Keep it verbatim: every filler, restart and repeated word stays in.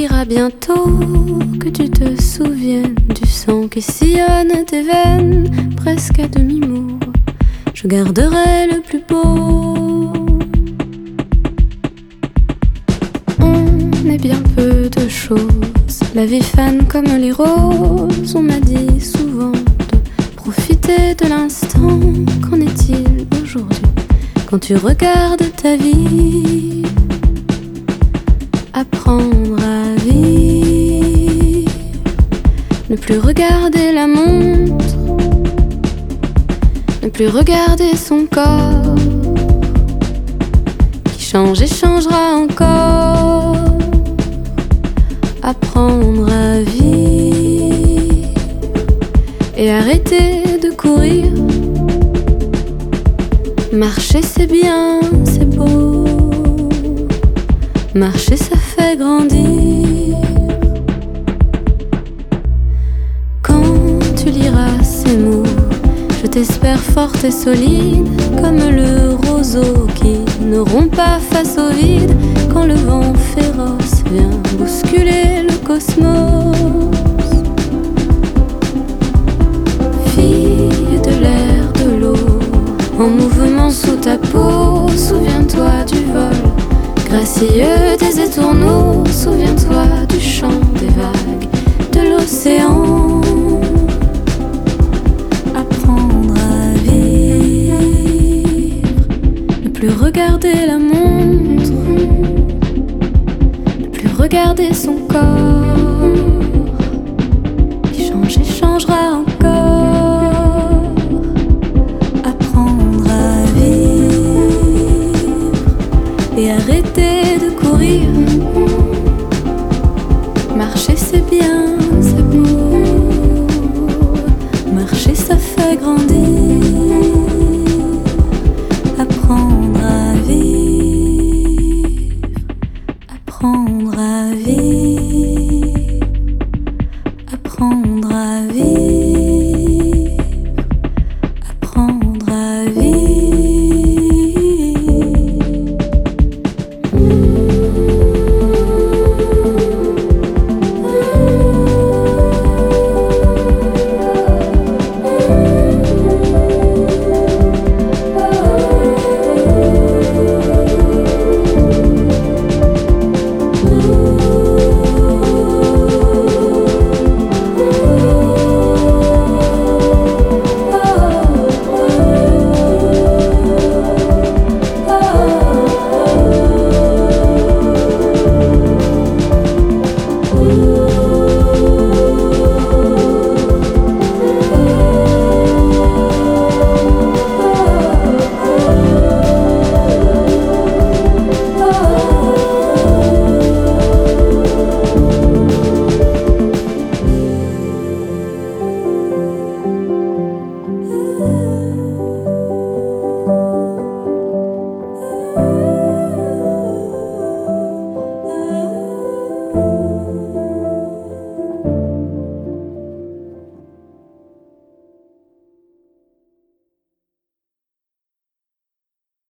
sufira bientôt que tu te souviennes du sang qui sillonne tes veines, presque à demi-mot. Je garderai le plus beau. On est bien peu de choses, la vie fane comme les roses. On m'a dit souvent de profiter de l'instant. Qu'en est-il aujourd'hui quand tu regardes ta vie? Apprendre à vivre, ne plus regarder la montre, ne plus regarder son corps qui change et changera encore. Apprendre à vivre et arrêter de courir. Marcher c'est bien, c'est beau. Marcher ça fait grandir. Quand tu liras ces mots, je t'espère forte et solide, comme le roseau qui ne rompt pas face au vide. Quand le vent féroce vient bousculer le cosmos. Fille de l'air, de l'eau, en mouvement sous ta peau. Souviens-toi du vol gracieux des étourneaux. Souviens-toi du chant des vagues, de l'océan. Apprendre à vivre, ne plus regarder la montre, ne plus regarder son corps qui change et changera encore. Apprendre à vivre et arrêter de courir. Marcher c'est bien, c'est beau. Marcher ça fait grandir.